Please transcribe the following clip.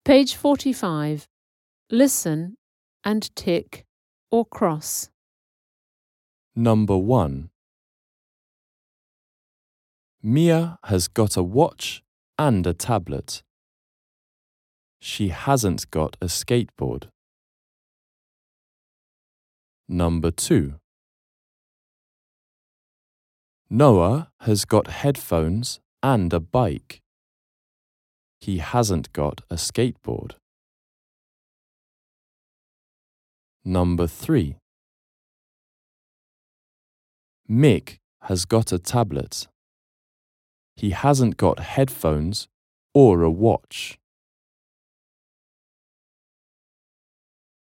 Page 45. Listen and tick or cross. Number 1. Mia has got a watch and a tablet. She hasn't got a skateboard. Number 2. Noah has got headphones and a bike. He hasn't got a skateboard. Number 3. Mick has got a tablet. He hasn't got headphones or a watch.